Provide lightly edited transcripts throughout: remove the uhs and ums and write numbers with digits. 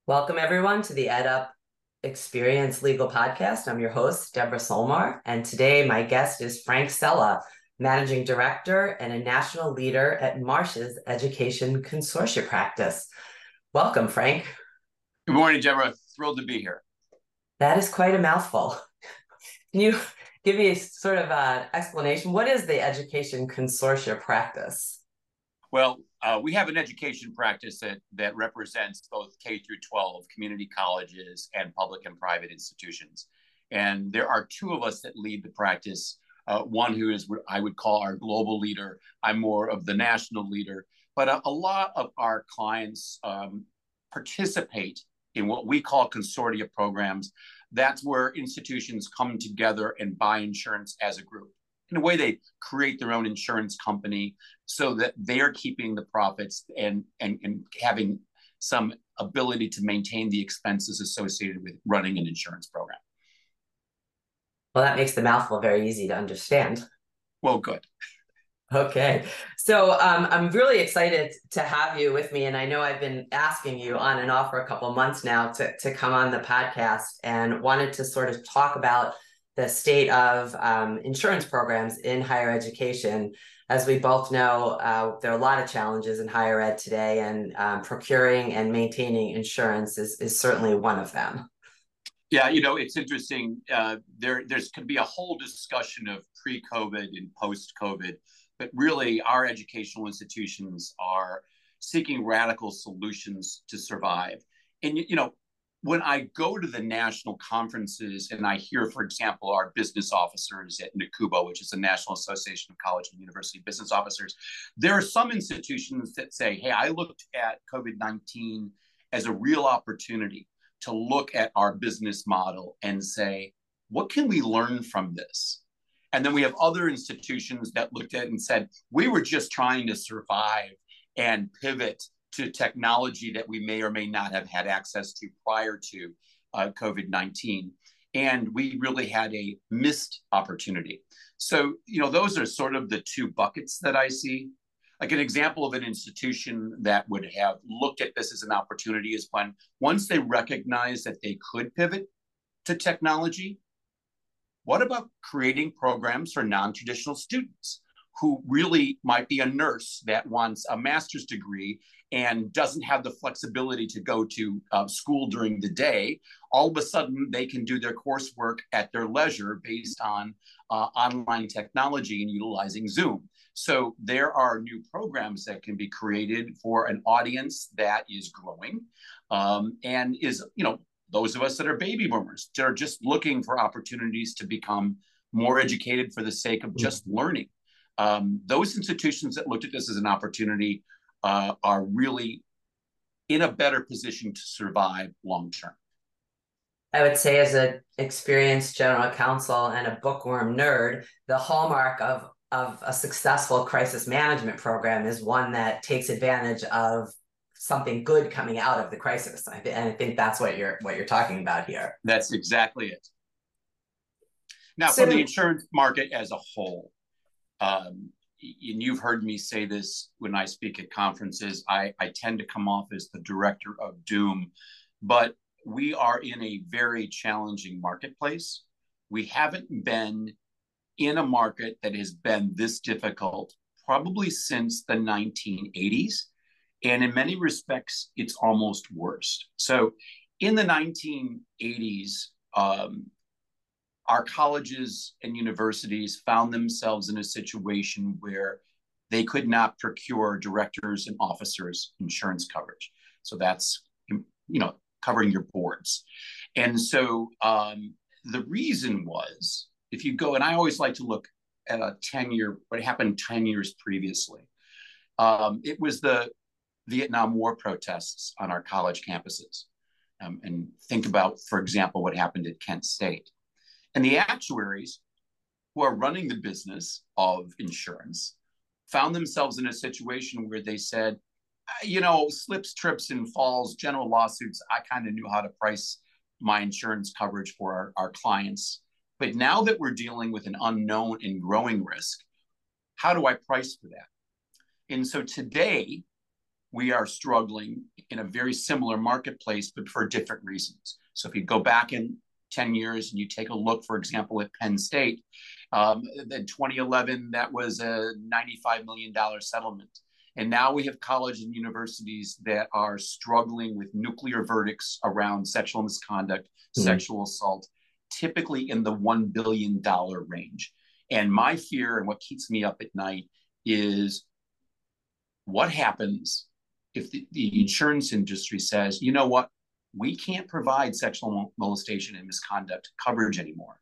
Welcome, everyone, to the EdUp Experience Legal Podcast. I'm your host, Deborah Solmar, and today my guest is Frank Sella, Managing Director and a national leader at Marsh's Education Consortia Practice. Welcome, Frank. Good morning, Deborah. Thrilled to be here. That is quite a mouthful. Can you give me a sort of explanation? What is the Education Consortia Practice? Well, we have an education practice that represents both K through 12 community colleges and public and private institutions. And there are two of us that lead the practice. One who is what I would call our global leader. I'm more of the national leader. But a lot of our clients participate in what we call consortia programs. That's where institutions come together and buy insurance as a group. In a way, they create their own insurance company so that they're keeping the profits and having some ability to maintain the expenses associated with running an insurance program. Well, that makes the mouthful very easy to understand. Well, good. Okay. So I'm really excited to have you with me. And I know I've been asking you on and off for a couple of months now to come on the podcast, and wanted to sort of talk about the state of insurance programs in higher education. As we both know, there are a lot of challenges in higher ed today, and procuring and maintaining insurance is certainly one of them. Yeah, it's interesting. There's could be a whole discussion of pre-COVID and post-COVID, but really our educational institutions are seeking radical solutions to survive. And, when I go to the national conferences and I hear, for example, our business officers at NACUBA, which is the National Association of College and University Business Officers, there are some institutions that say, hey, I looked at COVID-19 as a real opportunity to look at our business model and say, what can we learn from this? And then we have other institutions that looked at it and said, we were just trying to survive and pivot to technology that we may or may not have had access to prior to COVID-19. And we really had a missed opportunity. So, those are sort of the two buckets that I see. Like an example of an institution that would have looked at this as an opportunity is when once they recognized that they could pivot to technology, what about creating programs for non-traditional students who really might be a nurse that wants a master's degree and doesn't have the flexibility to go to school during the day? All of a sudden, they can do their coursework at their leisure based on online technology and utilizing Zoom. So there are new programs that can be created for an audience that is growing and is, those of us that are baby boomers, that are just looking for opportunities to become more educated for the sake of just learning. Those institutions that looked at this as an opportunity are really in a better position to survive long term. I would say, as an experienced general counsel and a bookworm nerd, the hallmark of a successful crisis management program is one that takes advantage of something good coming out of the crisis. And I think that's what you're talking about here. That's exactly it. Now, for the insurance market as a whole, and you've heard me say this when I speak at conferences, I tend to come off as the director of doom, but we are in a very challenging marketplace. We haven't been in a market that has been this difficult probably since the 1980s. And in many respects, it's almost worse. So in the 1980s, our colleges and universities found themselves in a situation where they could not procure directors and officers insurance coverage. So that's, covering your boards. And so the reason was, if you go, and I always like to look at what happened 10 years previously. It was the Vietnam War protests on our college campuses. And think about, for example, what happened at Kent State. And the actuaries who are running the business of insurance found themselves in a situation where they said, slips, trips, and falls, general lawsuits, I kind of knew how to price my insurance coverage for our clients. But now that we're dealing with an unknown and growing risk, how do I price for that? And so today we are struggling in a very similar marketplace, but for different reasons. So if you go back in 10 years and you take a look, for example, at Penn State, in 2011, that was a $95 million settlement. And now we have colleges and universities that are struggling with nuclear verdicts around sexual misconduct, sexual assault, typically in the $1 billion range. And my fear and what keeps me up at night is what happens if the insurance industry says, you know what, we can't provide sexual molestation and misconduct coverage anymore.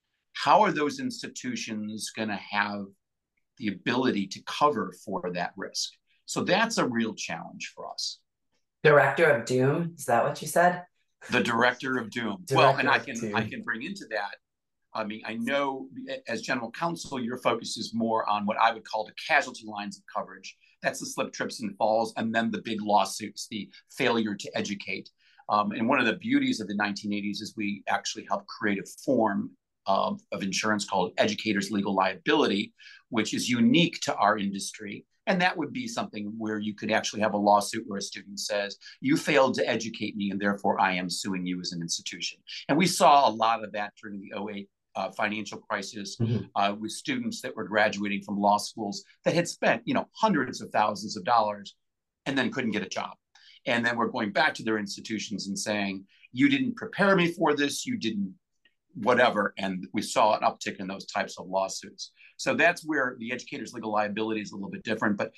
How are those institutions going to have the ability to cover for that risk? So that's a real challenge for us. Director of Doom, is that what you said? The director of doom. Well, and I can bring into that. I mean, I know as general counsel, your focus is more on what I would call the casualty lines of coverage. That's the slip, trips, and falls, and then the big lawsuits, the failure to educate. And one of the beauties of the 1980s is we actually helped create a form of insurance called educators' legal liability, which is unique to our industry. And that would be something where you could actually have a lawsuit where a student says, you failed to educate me, and therefore I am suing you as an institution. And we saw a lot of that during the 2008 financial crisis with students that were graduating from law schools that had spent, hundreds of thousands of dollars and then couldn't get a job. And then we're going back to their institutions and saying, you didn't prepare me for this, you didn't whatever. And we saw an uptick in those types of lawsuits. So that's where the educator's legal liability is a little bit different. But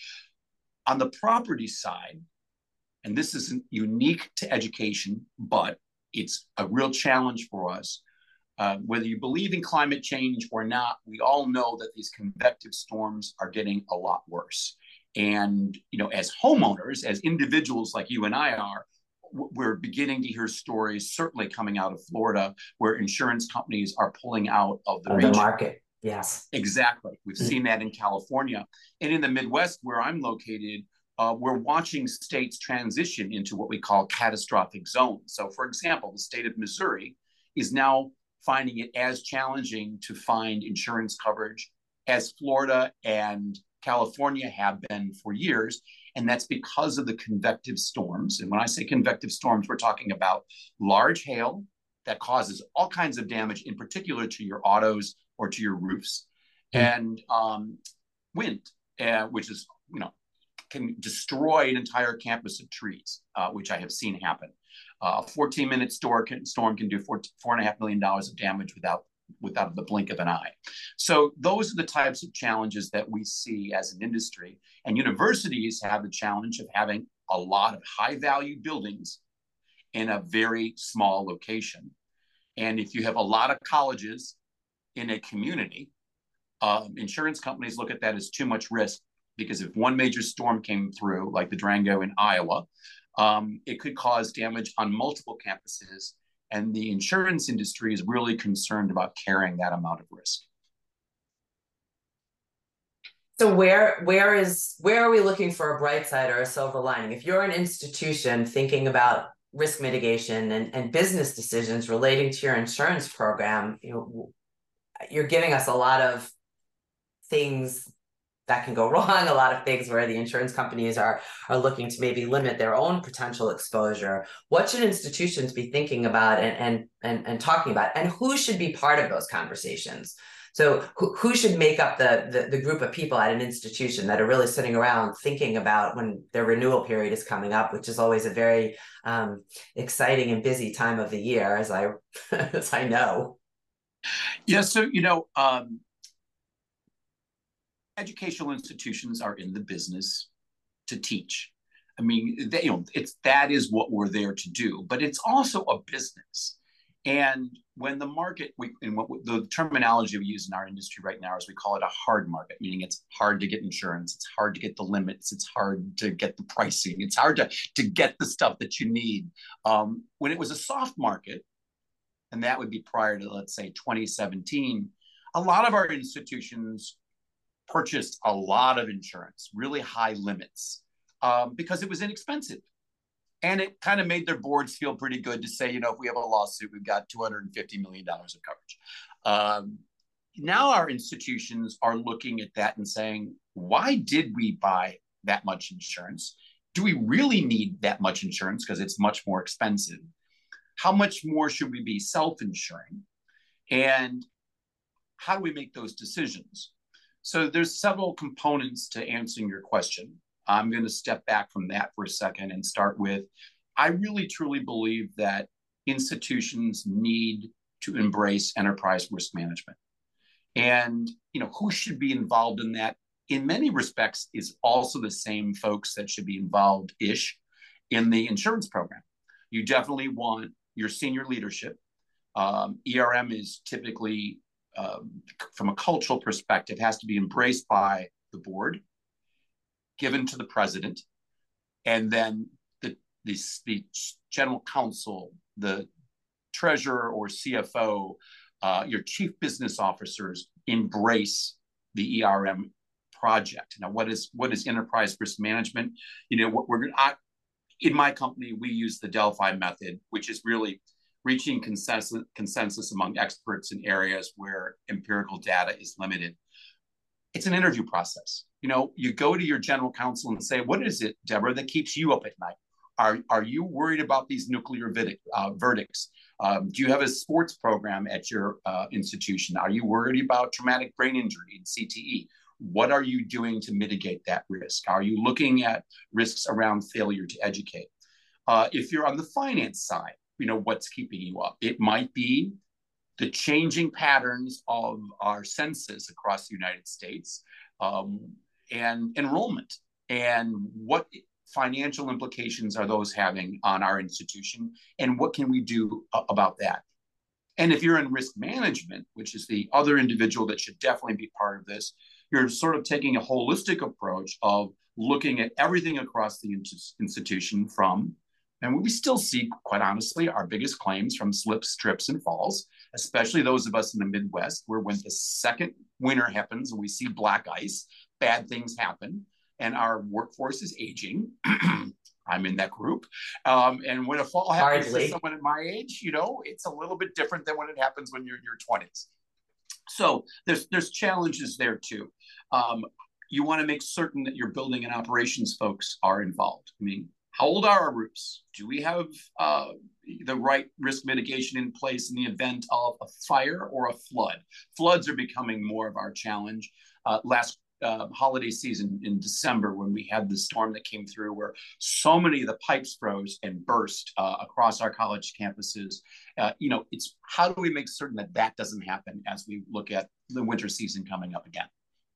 on the property side, and this isn't unique to education, but it's a real challenge for us. Whether you believe in climate change or not, we all know that these convective storms are getting a lot worse. And, as homeowners, as individuals like you and I are, we're beginning to hear stories, certainly coming out of Florida, where insurance companies are pulling out of the region. Market. Yes. Exactly. We've seen that in California. And in the Midwest, where I'm located, we're watching states transition into what we call catastrophic zones. So, for example, the state of Missouri is now finding it as challenging to find insurance coverage as Florida and California have been for years. And that's because of the convective storms. And when I say convective storms, we're talking about large hail that causes all kinds of damage, in particular to your autos or to your roofs, and wind, which is, can destroy an entire campus of trees, which I have seen happen. A 14-minute storm can do $4.5 million of damage without the blink of an eye. So those are the types of challenges that we see as an industry. And universities have the challenge of having a lot of high-value buildings in a very small location. And if you have a lot of colleges in a community, insurance companies look at that as too much risk, because if one major storm came through, like the Durango in Iowa, it could cause damage on multiple campuses. And the insurance industry is really concerned about carrying that amount of risk. So where are we looking for a bright side or a silver lining? If you're an institution thinking about risk mitigation and business decisions relating to your insurance program, you're giving us a lot of things that can go wrong, a lot of things where the insurance companies are looking to maybe limit their own potential exposure. What should institutions be thinking about and talking about, and who should be part of those conversations? So who should make up the group of people at an institution that are really sitting around thinking about when their renewal period is coming up, which is always a very exciting and busy time of the year, as I know. Yeah, so educational institutions are in the business to teach. I mean, that is what we're there to do, but it's also a business. And when the market, the terminology we use in our industry right now is we call it a hard market, meaning it's hard to get insurance, it's hard to get the limits, it's hard to get the pricing, it's hard to get the stuff that you need. When it was a soft market, and that would be prior to, let's say, 2017, a lot of our institutions purchased a lot of insurance, really high limits, because it was inexpensive. And it kind of made their boards feel pretty good to say, if we have a lawsuit, we've got $250 million of coverage. Now our institutions are looking at that and saying, why did we buy that much insurance? Do we really need that much insurance because it's much more expensive? How much more should we be self-insuring? And how do we make those decisions? So there's several components to answering your question. I'm going to step back from that for a second and start with, I really truly believe that institutions need to embrace enterprise risk management. And who should be involved in that in many respects is also the same folks that should be involved-ish in the insurance program. You definitely want your senior leadership. ERM is typically, from a cultural perspective, has to be embraced by the board, given to the president, and then the general counsel, the treasurer or CFO, your chief business officers embrace the ERM project. Now, what is enterprise risk management? In my company, we use the Delphi method, which is really reaching consensus among experts in areas where empirical data is limited. It's an interview process. You go to your general counsel and say, what is it, Deborah, that keeps you up at night? Are you worried about these nuclear verdicts? Do you have a sports program at your institution? Are you worried about traumatic brain injury and CTE? What are you doing to mitigate that risk? Are you looking at risks around failure to educate? If you're on the finance side, what's keeping you up? It might be the changing patterns of our census across the United States, and enrollment, and what financial implications are those having on our institution, and what can we do about that? And if you're in risk management, which is the other individual that should definitely be part of this, you're sort of taking a holistic approach of looking at everything across the institution and we still see, quite honestly, our biggest claims from slips, trips, and falls, especially those of us in the Midwest, where when the second winter happens and we see black ice, bad things happen, and our workforce is aging. I'm in that group. And when a fall happens to someone at my age, it's a little bit different than when it happens when you're in your 20s. So there's challenges there too. You want to make certain that your building and operations folks are involved. How old are our roofs? Do we have the right risk mitigation in place in the event of a fire or a flood? Floods are becoming more of our challenge. Last holiday season in December, when we had the storm that came through where so many of the pipes froze and burst across our college campuses, it's how do we make certain that that doesn't happen as we look at the winter season coming up again?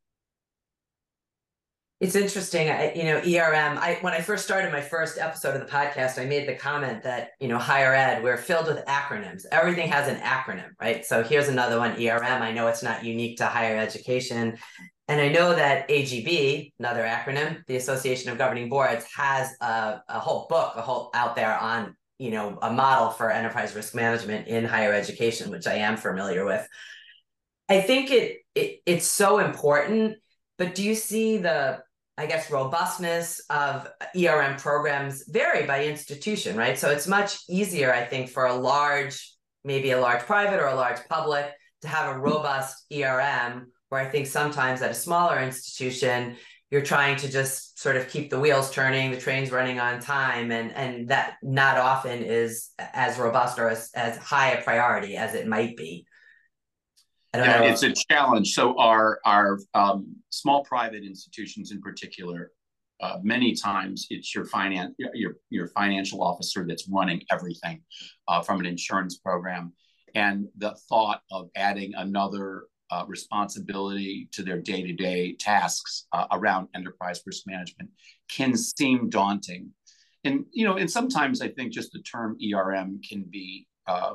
It's interesting, ERM, when I first started my first episode of the podcast, I made the comment that, higher ed, we're filled with acronyms. Everything has an acronym, right? So here's another one, ERM. I know it's not unique to higher education. And I know that AGB, another acronym, the Association of Governing Boards, has a whole book, out there on, a model for enterprise risk management in higher education, which I am familiar with. I think it's so important, but do you see the, robustness of ERM programs vary by institution, right? So it's much easier, I think, for maybe a large private or a large public to have a robust ERM, where I think sometimes at a smaller institution, you're trying to just sort of keep the wheels turning, the trains running on time, and that not often is as robust or as high a priority as it might be. It's a challenge. So our small private institutions in particular, many times it's your financial officer that's running everything from an insurance program. And the thought of adding another responsibility to their day-to-day tasks around enterprise risk management can seem daunting. And, and sometimes I think just the term ERM can be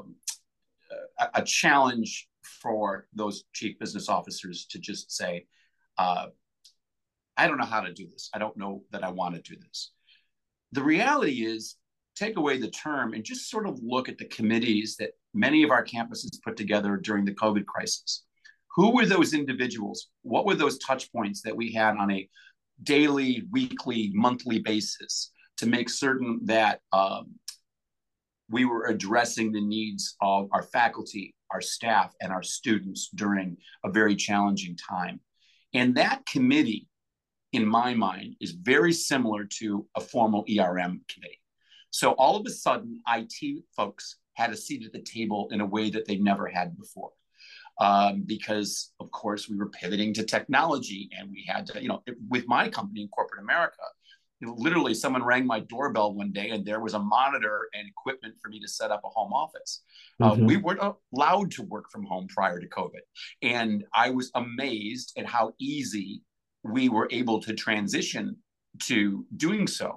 a challenge for those chief business officers to just say, I don't know how to do this. I don't know that I want to do this. The reality is, take away the term and just sort of look at the committees that many of our campuses put together during the COVID crisis. Who were those individuals? What were those touch points that we had on a daily, weekly, monthly basis to make certain that we were addressing the needs of our faculty, our staff, and our students during a very challenging time? And that committee in my mind, is very similar to a formal ERM committee. So all of a sudden, IT folks had a seat at the table in a way that they never had before. Because, of course, we were pivoting to technology, and we had to, with my company in corporate America, literally someone rang my doorbell one day and there was a monitor and equipment for me to set up a home office. We weren't allowed to work from home prior to COVID. And I was amazed at how easy we were able to transition to doing so.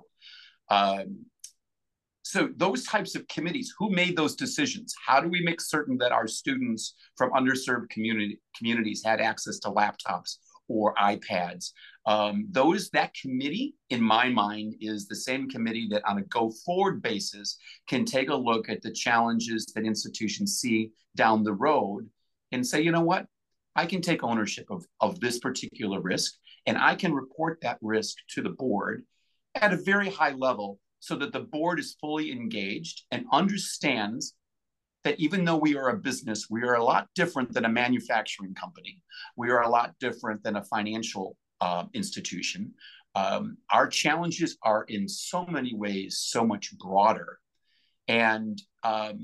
So those types of committees, who made those decisions? How do we make certain that our students from underserved communities had access to laptops or iPads? That committee, in my mind, is the same committee that on a go-forward basis can take a look at the challenges that institutions see down the road and say, you know what, I can take ownership of this particular risk, and I can report that risk to the board at a very high level so that the board is fully engaged and understands that even though we are a business, we are a lot different than a manufacturing company. We are a lot different than a financial institution. Our challenges are in so many ways so much broader. And I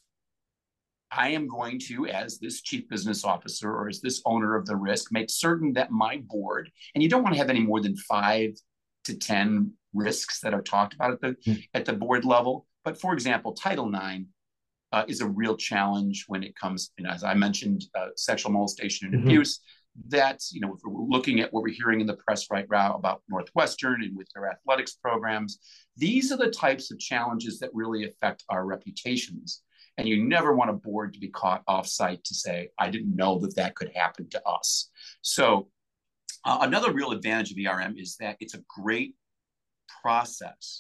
am going to, as this chief business officer or as this owner of the risk, make certain that my board, and you don't want to have any more than 5 to 10 risks that are talked about at the board level. But for example, Title IX is a real challenge when it comes, as I mentioned, sexual molestation and abuse. That's, if we're looking at what we're hearing in the press right now about Northwestern and with their athletics programs, these are the types of challenges that really affect our reputations. And you never want a board to be caught offsite to say, I didn't know that could happen to us. So another real advantage of ERM is that it's a great process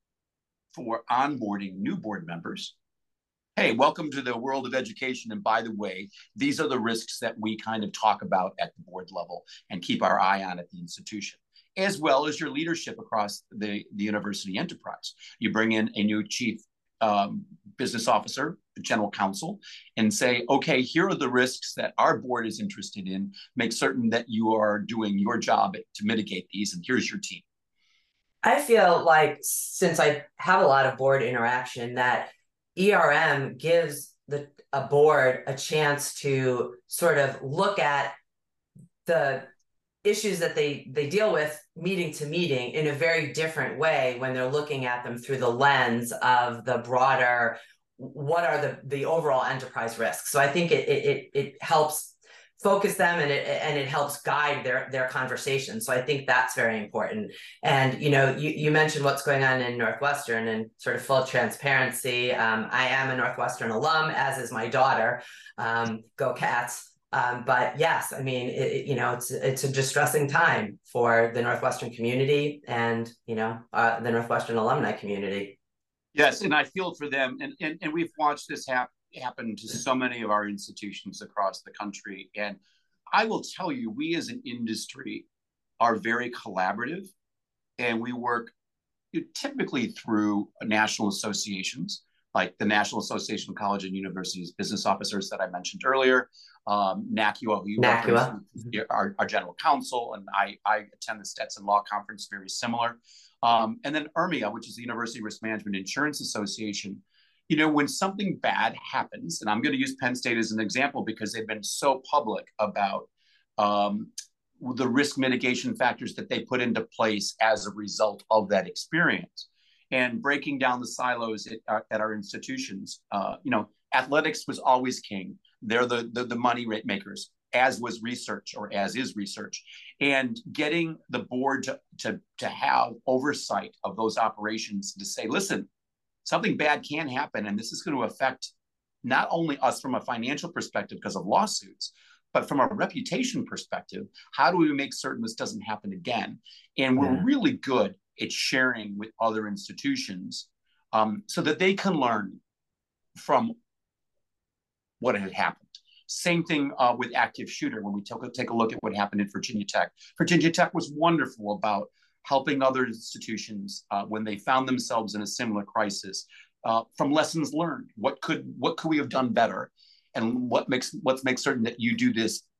for onboarding new board members. Hey, welcome to the world of education. And by the way, these are the risks that we kind of talk about at the board level and keep our eye on at the institution, as well as your leadership across the university enterprise. You bring in a new chief business officer, general counsel, and say, okay, here are the risks that our board is interested in. Make certain that you are doing your job to mitigate these, and here's your team. I feel like, since I have a lot of board interaction, that ERM gives a board a chance to sort of look at the issues that they deal with meeting to meeting in a very different way when they're looking at them through the lens of the broader, what are the overall enterprise risks. So I think it helps focus them, and it helps guide their conversation. So I think that's very important. And you mentioned what's going on in Northwestern, and sort of full transparency. I am a Northwestern alum, as is my daughter. Go Cats! But yes, I mean, it's a distressing time for the Northwestern community and the Northwestern alumni community. Yes, and I feel for them, and we've watched this happen to so many of our institutions across the country. And I will tell you, we as an industry are very collaborative, and we work typically through national associations, like the National Association of College and Universities Business Officers that I mentioned earlier, NACUA, who you referenced, our general counsel, and I attend the Stetson Law Conference, very similar. And then IRMIA, which is the University Risk Management Insurance Association. When something bad happens, and I'm going to use Penn State as an example because they've been so public about the risk mitigation factors that they put into place as a result of that experience, and breaking down the silos at our institutions. Athletics was always king. They're the money rate makers, as was research, or as is research. And getting the board to have oversight of those operations, to say, listen, something bad can happen, and this is going to affect not only us from a financial perspective because of lawsuits, but from a reputation perspective. How do we make certain this doesn't happen again? And we're really good at sharing with other institutions so that they can learn from what had happened. Same thing with active shooter. When we take a look at what happened at Virginia Tech. Virginia Tech was wonderful about helping other institutions when they found themselves in a similar crisis, from lessons learned. What could we have done better, and let's make certain that you do this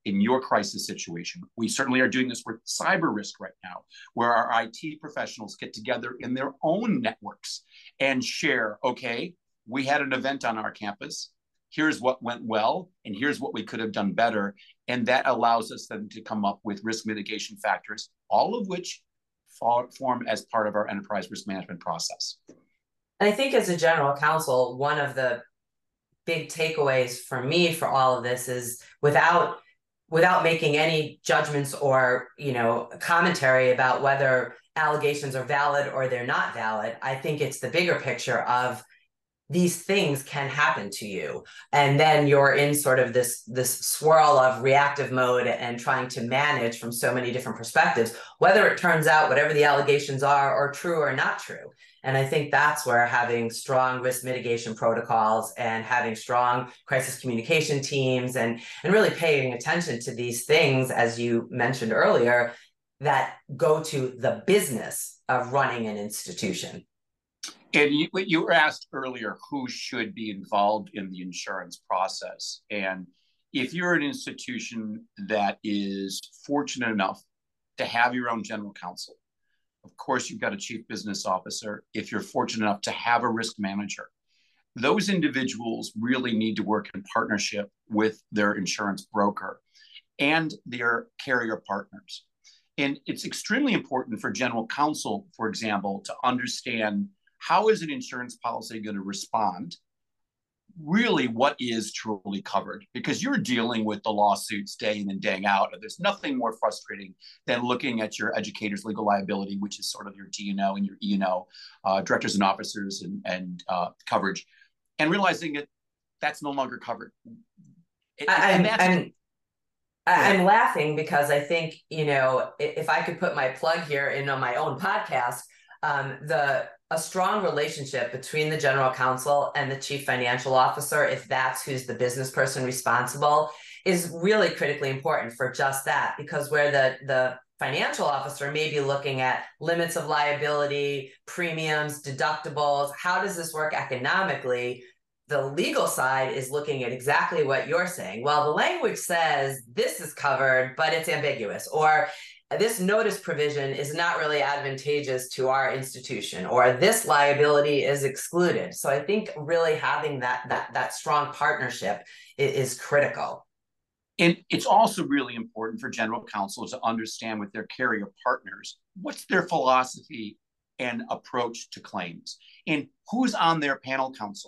in your crisis situation. We certainly are doing this with cyber risk right now, where our IT professionals get together in their own networks and share, okay, we had an event on our campus. Here's what went well, and here's what we could have done better. And that allows us then to come up with risk mitigation factors, all of which form as part of our enterprise risk management process. And I think as a general counsel, one of the big takeaways for me for all of this is without making any judgments or commentary about whether allegations are valid or they're not valid, I think it's the bigger picture of these things can happen to you, and then you're in sort of this swirl of reactive mode and trying to manage from so many different perspectives, whether it turns out whatever the allegations are true or not true. And I think that's where having strong risk mitigation protocols and having strong crisis communication teams and really paying attention to these things, as you mentioned earlier, that go to the business of running an institution. And you were asked earlier who should be involved in the insurance process. And if you're an institution that is fortunate enough to have your own general counsel, of course, you've got a chief business officer. If you're fortunate enough to have a risk manager, those individuals really need to work in partnership with their insurance broker and their carrier partners. And it's extremely important for general counsel, for example, to understand how is an insurance policy going to respond? Really, what is truly covered? Because you're dealing with the lawsuits day in and day out. And there's nothing more frustrating than looking at your educator's legal liability, which is sort of your D&O and your E&O, directors and officers and coverage, and realizing that that's no longer covered. I'm laughing because I think, if I could put my plug here in on my own podcast, a strong relationship between the general counsel and the chief financial officer, if that's who's the business person responsible, is really critically important for just that. Because where the financial officer may be looking at limits of liability, premiums, deductibles, how does this work economically? The legal side is looking at exactly what you're saying. Well, the language says this is covered, but it's ambiguous, or this notice provision is not really advantageous to our institution, or this liability is excluded. So I think really having that strong partnership is critical. And it's also really important for general counsel to understand with their carrier partners, what's their philosophy and approach to claims, and who's on their panel counsel.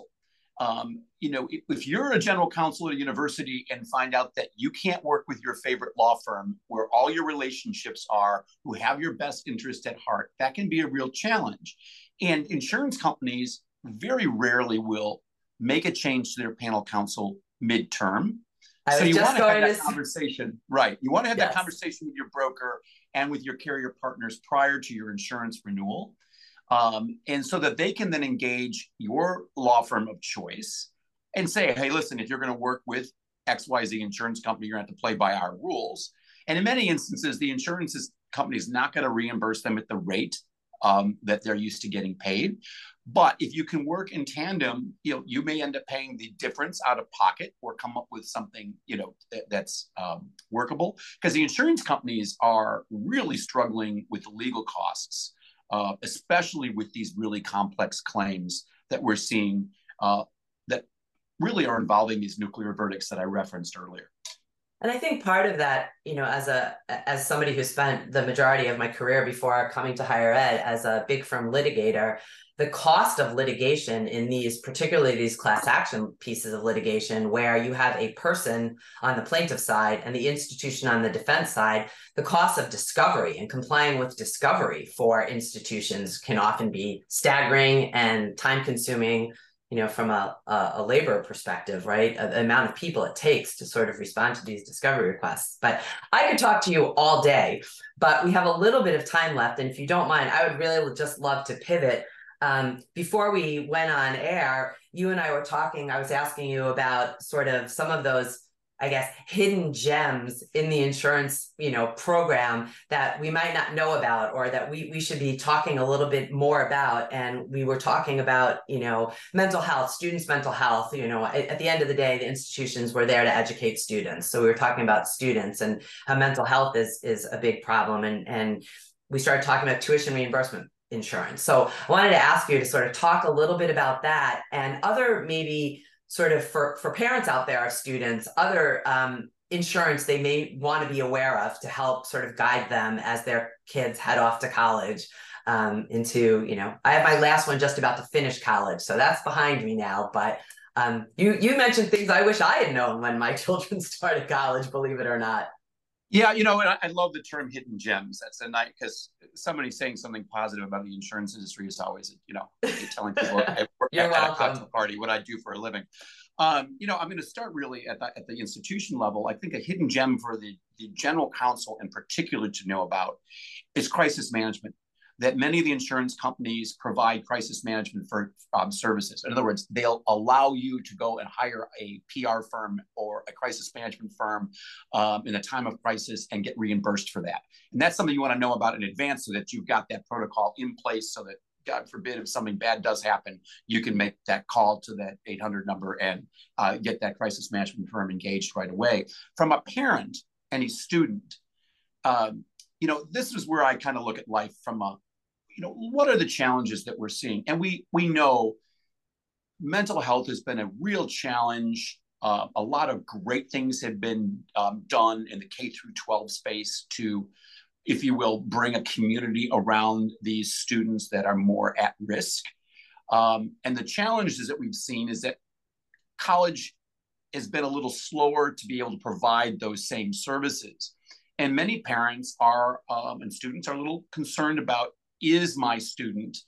If you're a general counsel at a university and find out that you can't work with your favorite law firm where all your relationships are, who have your best interest at heart, that can be a real challenge. And insurance companies very rarely will make a change to their panel counsel midterm. So you want to have that conversation, right? You want to have that conversation with your broker and with your carrier partners prior to your insurance renewal. And so that they can then engage your law firm of choice and say, hey, listen, if you're going to work with XYZ insurance company, you're going to have to play by our rules. And in many instances, the insurance company is not going to reimburse them at the rate that they're used to getting paid. But if you can work in tandem, you may end up paying the difference out of pocket or come up with something, that's workable, because the insurance companies are really struggling with the legal costs. Especially with these really complex claims that we're seeing that really are involving these nuclear verdicts that I referenced earlier. And I think part of that, as somebody who spent the majority of my career before coming to higher ed as a big firm litigator, the cost of litigation in particularly these class action pieces of litigation, where you have a person on the plaintiff side and the institution on the defense side, the cost of discovery and complying with discovery for institutions can often be staggering and time consuming, from a labor perspective, right? The amount of people it takes to sort of respond to these discovery requests. But I could talk to you all day, but we have a little bit of time left. And if you don't mind, I would really just love to pivot. Before we went on air, you and I were talking, I was asking you about sort of some of those I guess, hidden gems in the insurance, program that we might not know about, or that we should be talking a little bit more about. And we were talking about, mental health, students' mental health. At the end of the day, the institutions were there to educate students. So we were talking about students and how mental health is a big problem. And we started talking about tuition reimbursement insurance. So I wanted to ask you to sort of talk a little bit about that and other, maybe sort of for parents out there, students, other insurance they may want to be aware of to help sort of guide them as their kids head off to college. Into, I have my last one just about to finish college, so that's behind me now. But you mentioned things I wish I had known when my children started college, believe it or not. Yeah, and I love the term hidden gems. That's a nice, because somebody saying something positive about the insurance industry is always, telling people at You're a welcome. cocktail party what I do for a living. I'm going to start really at the institution level. I think a hidden gem for the general counsel in particular to know about is crisis management. That many of the insurance companies provide crisis management for services. In other words, they'll allow you to go and hire a PR firm or a crisis management firm in a time of crisis and get reimbursed for that. And that's something you want to know about in advance so that you've got that protocol in place so that, God forbid, if something bad does happen, you can make that call to that 800 number and get that crisis management firm engaged right away. From a parent and a student, this is where I kind of look at life from a, what are the challenges that we're seeing? And we know mental health has been a real challenge. A lot of great things have been done in the K through 12 space to, if you will, bring a community around these students that are more at risk. And the challenges that we've seen is that college has been a little slower to be able to provide those same services. And many parents are and students are a little concerned about, is my student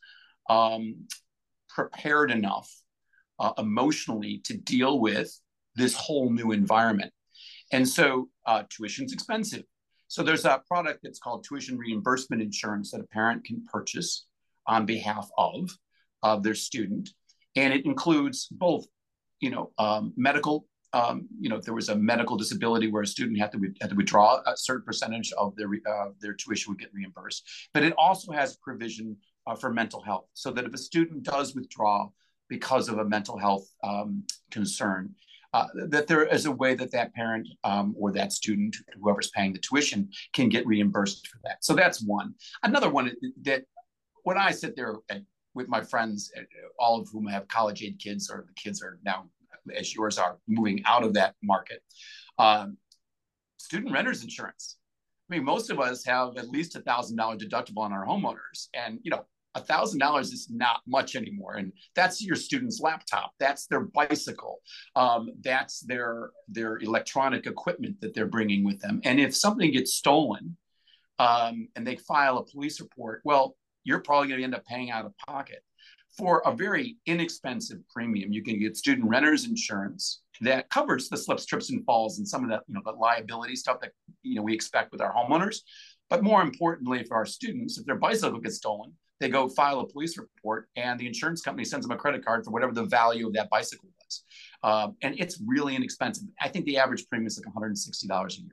prepared enough emotionally to deal with this whole new environment? And so tuition's expensive. So there's a product that's called tuition reimbursement insurance that a parent can purchase on behalf of their student. And it includes both, medical, if there was a medical disability where a student had to withdraw a certain percentage of their tuition would get reimbursed. But it also has provision for mental health, so that if a student does withdraw because of a mental health concern, that there is a way that that parent or that student, whoever's paying the tuition, can get reimbursed for that. So that's one. Another one that when I sit there with my friends, all of whom have college-age kids, or the kids are now, as yours are, moving out of that market, student renter's insurance. I mean, most of us have at least $1,000 deductible on our homeowners, and $1,000 is not much anymore. And that's your student's laptop, that's their bicycle, that's their electronic equipment that they're bringing with them. And if something gets stolen and they file a police report, well, you're probably going to end up paying out of pocket. For a very inexpensive premium, you can get student renter's insurance that covers the slips, trips, and falls and some of that, the liability stuff that we expect with our homeowners. But more importantly, for our students, if their bicycle gets stolen, they go file a police report, and the insurance company sends them a credit card for whatever the value of that bicycle was. And it's really inexpensive. I think the average premium is like $160 a year.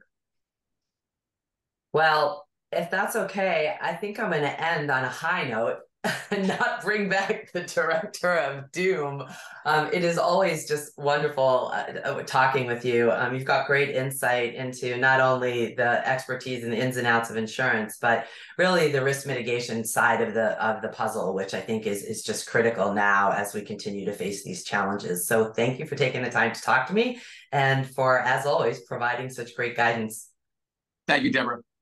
Well, if that's okay, I think I'm going to end on a high note and not bring back the director of doom. It is always just wonderful talking with you. You've got great insight into not only the expertise and the ins and outs of insurance, but really the risk mitigation side of the puzzle, which I think is just critical now as we continue to face these challenges. So thank you for taking the time to talk to me, and for, as always, providing such great guidance. Thank you, Deborah.